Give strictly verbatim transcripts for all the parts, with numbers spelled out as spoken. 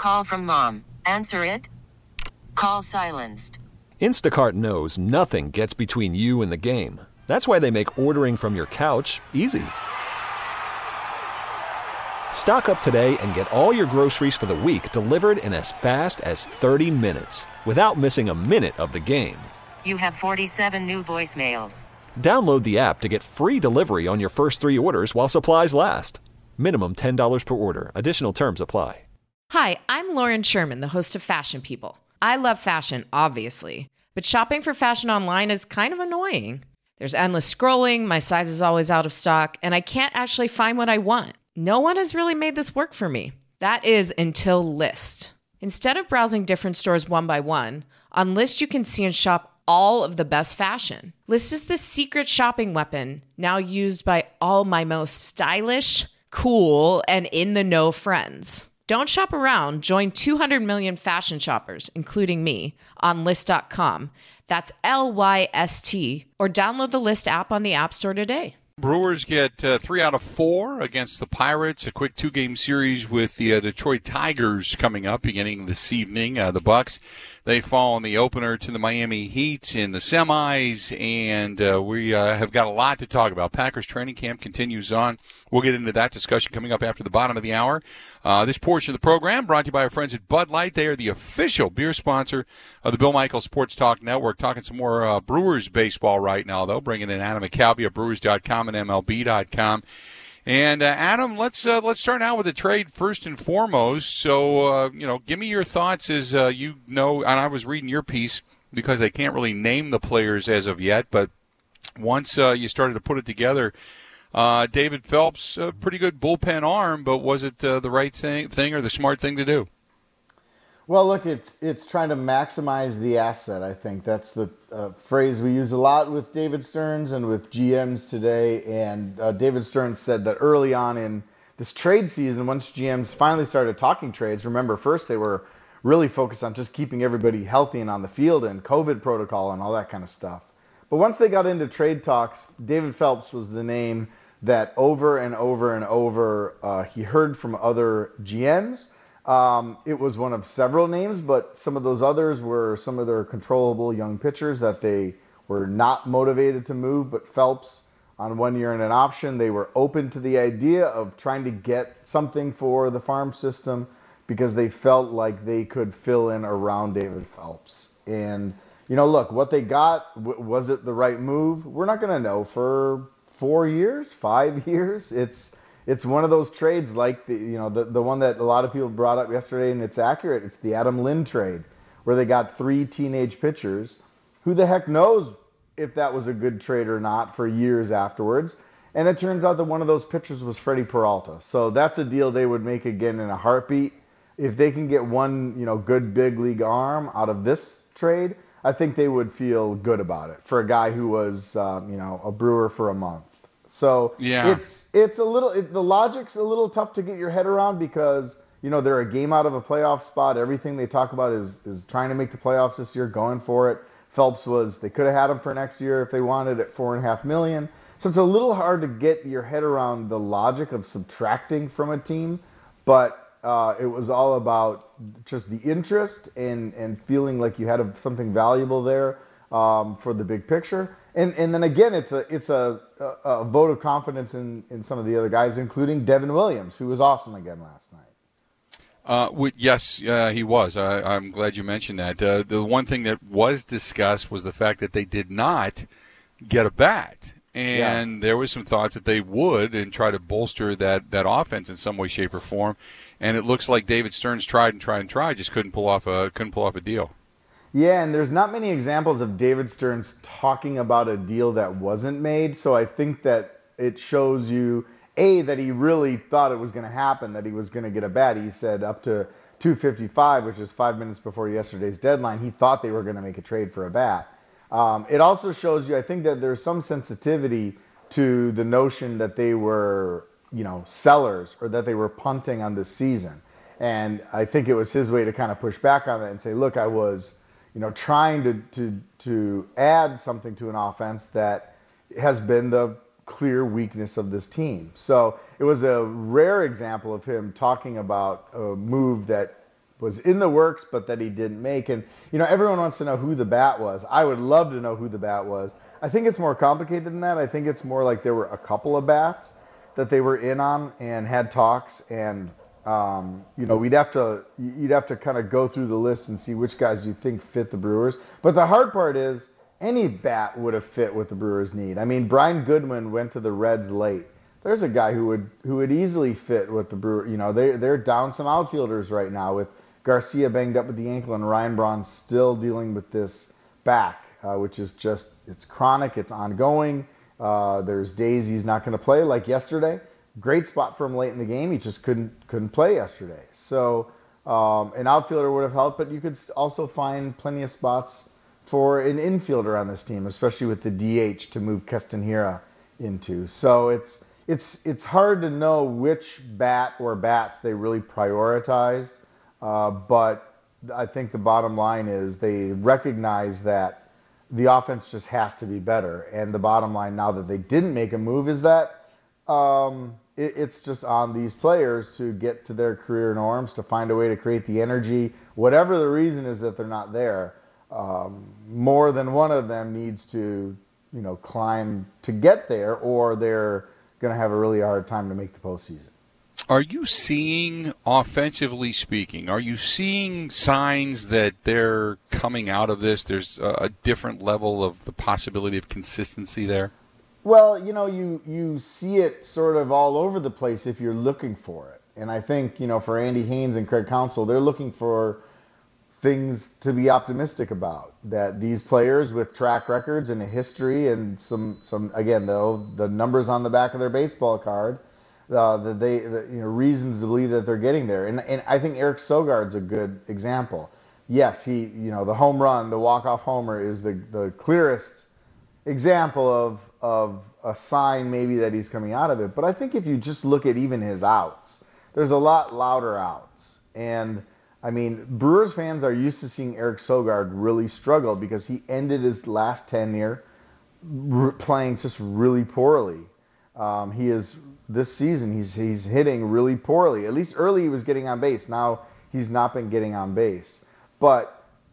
Call from mom. Answer it. Call silenced. Instacart knows nothing gets between you and the game. That's why they make ordering from your couch easy. Stock up today and get all your groceries for the week delivered in as fast as thirty minutes without missing a minute of the game. You have forty-seven new voicemails. Download the app to get free delivery on your first three orders while supplies last. Minimum ten dollars per order. Additional terms apply. Hi, I'm Lauren Sherman, the host of Fashion People. I love fashion, obviously, but shopping for fashion online is kind of annoying. There's endless scrolling, my size is always out of stock, and I can't actually find what I want. No one has really made this work for me. That is until Lyst. Instead of browsing different stores one by one, on Lyst you can see and shop all of the best fashion. Lyst is the secret shopping weapon now used by all my most stylish, cool, and in-the-know friends. Don't shop around. Join two hundred million fashion shoppers, including me, on Lyst dot com. That's L Y S T. Or download the Lyst app on the App Store today. Brewers get uh, three out of four against the Pirates. A quick two-game series with the uh, Detroit Tigers coming up beginning this evening. Uh, the Bucks, they fall in the opener to the Miami Heat in the semis, and uh, we uh, have got a lot to talk about. Packers training camp continues on. We'll get into that discussion coming up after the bottom of the hour. Uh, this portion of the program brought to you by our friends at Bud Light. They are the official beer sponsor of the Bill Michaels Sports Talk Network. Talking some more uh, Brewers baseball right now, though. Bringing in Adam McCalvy of Brewers dot com and M L B dot com. And uh, Adam, let's uh, let's start out with the trade first and foremost. So, uh, you know, give me your thoughts as uh, you know, and I was reading your piece because they can't really name the players as of yet, but once uh, you started to put it together, uh, David Phelps, a pretty good bullpen arm, but was it uh, the right thing, thing or the smart thing to do? Well, look, it's it's trying to maximize the asset. I think that's the uh, phrase we use a lot with David Stearns and with G Ms today. And uh, David Stearns said that early on in this trade season, once G Ms finally started talking trades, remember first they were really focused on just keeping everybody healthy and on the field and COVID protocol and all that kind of stuff. But once they got into trade talks, David Phelps was the name that over and over and over uh, he heard from other G Ms. Um, it was one of several names, but some of those others were some of their controllable young pitchers that they were not motivated to move, but Phelps on one year and an option, they were open to the idea of trying to get something for the farm system because they felt like they could fill in around David Phelps. And, you know, look, what they got, w- was it the right move? We're not going to know for four years, five years. It's It's one of those trades like the you know the, the one that a lot of people brought up yesterday, and it's accurate. It's the Adam Lind trade where they got three teenage pitchers. Who the heck knows if that was a good trade or not for years afterwards. And it turns out that one of those pitchers was Freddie Peralta. So that's a deal they would make again in a heartbeat. If they can get one you know good big league arm out of this trade, I think they would feel good about it for a guy who was um, you know a Brewer for a month. So yeah. it's it's a little it, the logic's a little tough to get your head around because you know they're a game out of a playoff spot. Everything they talk about is is trying to make the playoffs this year, going for it. Phelps was they could have had him for next year if they wanted at four and a half million. So it's a little hard to get your head around the logic of subtracting from a team, but uh, it was all about just the interest and and feeling like you had a, something valuable there um, for the big picture. And and then again, it's a it's a, a, a vote of confidence in, in some of the other guys, including Devin Williams, who was awesome again last night. Uh, we, yes, uh, he was. I, I'm glad you mentioned that. Uh, the one thing that was discussed was the fact that they did not get a bat. And yeah. there was some thoughts that they would and try to bolster that, that offense in some way, shape, or form. And it looks like David Stearns tried and tried and tried, just couldn't pull off a couldn't pull off a deal. Yeah, and there's not many examples of David Stearns talking about a deal that wasn't made. So I think that it shows you, A, that he really thought it was going to happen, that he was going to get a bat. He said up to two fifty-five, which is five minutes before yesterday's deadline, he thought they were going to make a trade for a bat. Um, it also shows you, I think, that there's some sensitivity to the notion that they were, you know, sellers or that they were punting on this season. And I think it was his way to kind of push back on that and say, look, I was... you know, trying to, to to add something to an offense that has been the clear weakness of this team. So it was a rare example of him talking about a move that was in the works, but that he didn't make. And, you know, everyone wants to know who the bat was. I would love to know who the bat was. I think it's more complicated than that. I think it's more like there were a couple of bats that they were in on and had talks, and um, you know, we'd have to you'd have to kind of go through the list and see which guys you think fit the Brewers. But the hard part is any bat would have fit what the Brewers need. I mean, Brian Goodwin went to the Reds late. There's a guy who would who would easily fit what the Brewers. You know, they they're down some outfielders right now with Garcia banged up with the ankle and Ryan Braun still dealing with this back. Uh, which is just, it's chronic, it's ongoing. Uh, there's days he's not going to play, like yesterday. Great spot for him late in the game. He just couldn't couldn't play yesterday. So um, an outfielder would have helped, but you could also find plenty of spots for an infielder on this team, especially with the D H to move Castanheira into. So it's it's it's hard to know which bat or bats they really prioritized, uh, but I think the bottom line is they recognize that the offense just has to be better. And the bottom line now that they didn't make a move is that um, it, it's just on these players to get to their career norms, to find a way to create the energy. Whatever the reason is that they're not there, um, more than one of them needs to, you know, climb to get there, or they're going to have a really hard time to make the postseason. Are you seeing, offensively speaking, are you seeing signs that they're coming out of this? There's a, a different level of the possibility of consistency there? Well, you know, you, you see it sort of all over the place if you're looking for it. And I think, you know, for Andy Haynes and Craig Counsell, they're looking for things to be optimistic about. That these players with track records and a history and some, some again, though, the numbers on the back of their baseball card, Uh, that they, the, you know, reasons to believe that they're getting there, and and I think Eric Sogard's a good example. Yes, he, you know, the home run, the walk-off homer is the the clearest example of of a sign maybe that he's coming out of it. But I think if you just look at even his outs, there's a lot louder outs, and I mean, Brewers fans are used to seeing Eric Sogard really struggle because he ended his last tenure r- playing just really poorly. Um, he is. This season, he's he's hitting really poorly. At least early he was getting on base. Now he's not been getting on base. But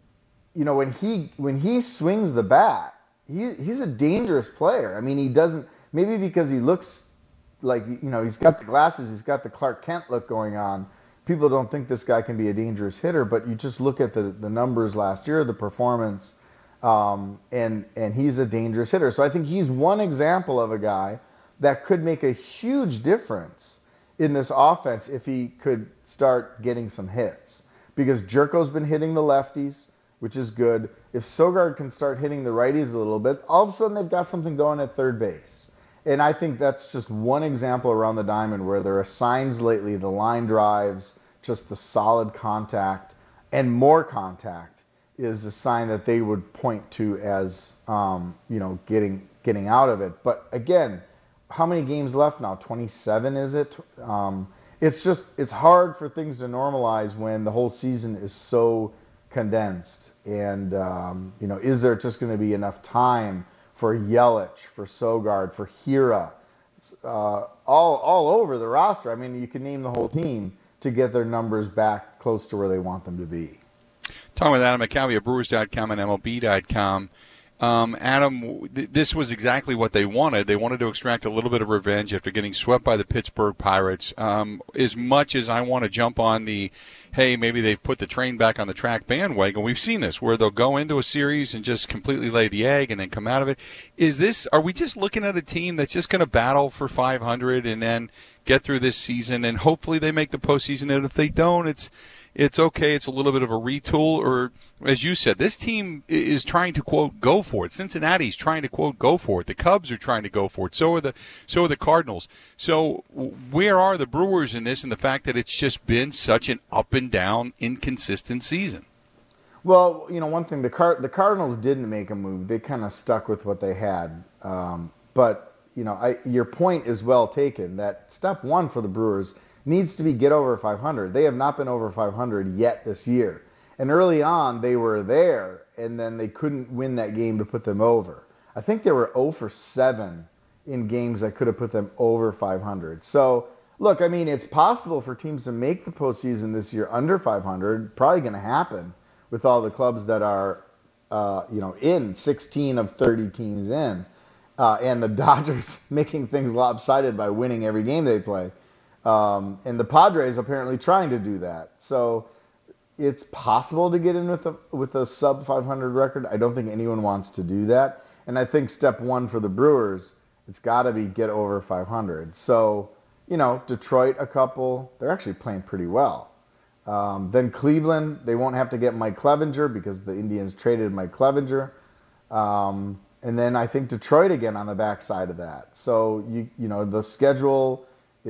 you know, when he when he swings the bat, he he's a dangerous player. I mean, he doesn't, maybe because he looks like, you know, he's got the glasses, he's got the Clark Kent look going on. People don't think this guy can be a dangerous hitter, but you just look at the the numbers last year, the performance, um, and and he's a dangerous hitter. So I think he's one example of a guy that could make a huge difference in this offense if he could start getting some hits. Because Jerko's been hitting the lefties, which is good. If Sogard can start hitting the righties a little bit, all of a sudden they've got something going at third base. And I think that's just one example around the diamond where there are signs lately, the line drives, just the solid contact, and more contact is a sign that they would point to as, um, you know, getting getting out of it. But again, how many games left now? twenty-seven, is it? Um, it's just, it's hard for things to normalize when the whole season is so condensed. And, um, you know, is there just going to be enough time for Yelich, for Sogard, for Hira, uh, all all over the roster? I mean, you can name the whole team to get their numbers back close to where they want them to be. Talking with Adam McCalvy at Brewers dot com and M L B dot com. Um, Adam, th- this was exactly what they wanted. They wanted to extract a little bit of revenge after getting swept by the Pittsburgh Pirates. Um, as much as I want to jump on the, hey, maybe they've put the train back on the track bandwagon, we've seen this, where they'll go into a series and just completely lay the egg and then come out of it. Is this, are we just looking at a team that's just going to battle for five hundred and then get through this season, and hopefully they make the postseason, and if they don't, it's it's okay, it's a little bit of a retool? Or, as you said, this team is trying to, quote, go for it. Cincinnati's trying to, quote, go for it. The Cubs are trying to go for it. So are the so are the Cardinals. So where are the Brewers in this, and the fact that it's just been such an up-and-down, inconsistent season? Well, you know, one thing, the Car- the Cardinals didn't make a move. They kind of stuck with what they had. Um, but, you know, I, your point is well taken, that step one for the Brewers needs to be get over five hundred. They have not been over five hundred yet this year. And early on, they were there, and then they couldn't win that game to put them over. I think they were zero for seven in games that could have put them over five hundred. So look, I mean, it's possible for teams to make the postseason this year under five hundred. Probably going to happen with all the clubs that are, uh, you know, in sixteen of thirty teams in, uh, and the Dodgers making things lopsided by winning every game they play, um, and the Padres apparently trying to do that. So it's possible to get in with a with a sub five hundred record. I don't think anyone wants to do that, and I think step one for the Brewers, it's got to be get over five hundred. So, you know, Detroit a couple, they're actually playing pretty well. Um, then Cleveland, they won't have to get Mike Clevinger because the Indians traded Mike Clevinger. Um, and then I think Detroit again on the backside of that. So, you you know, the schedule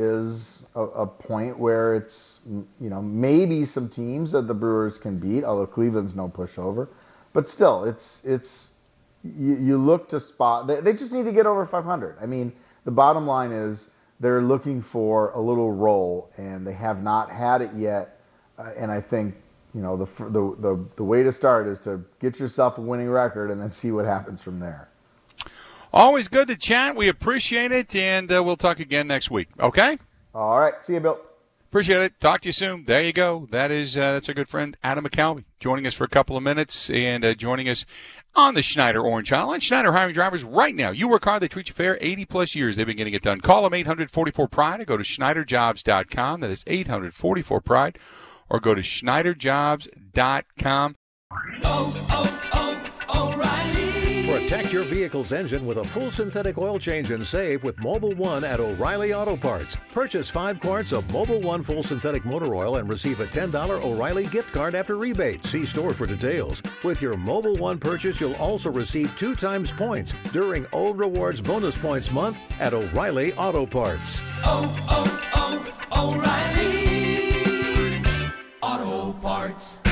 is a, a point where it's, you know, maybe some teams that the Brewers can beat, although Cleveland's no pushover. But still, it's, it's you, you look to spot, they, they just need to get over five hundred. I mean, the bottom line is they're looking for a little roll, and they have not had it yet. Uh, and I think, you know, the, the the the way to start is to get yourself a winning record and then see what happens from there. Always good to chat. We appreciate it, and uh, we'll talk again next week. Okay? All right. See you, Bill. Appreciate it. Talk to you soon. There you go. That is uh, that's our good friend Adam McCalvy joining us for a couple of minutes and uh, joining us on the Schneider Orange Hotline. Schneider hiring drivers right now. You work hard, they treat you fair. eighty plus years they've been getting it done. Call them eight hundred forty-four pride or go to schneider jobs dot com. That is eight hundred forty-four pride or go to schneider jobs dot com. Oh, oh, oh, O'Reilly. Protect your vehicle's engine with a full synthetic oil change and save with Mobil one at O'Reilly Auto Parts. Purchase five quarts of Mobil one full synthetic motor oil and receive a ten dollars O'Reilly gift card after rebate. See store for details. With your Mobil one purchase, you'll also receive two times points during O Rewards Bonus Points Month at O'Reilly Auto Parts. Oh, oh, oh, O'Reilly Auto Parts.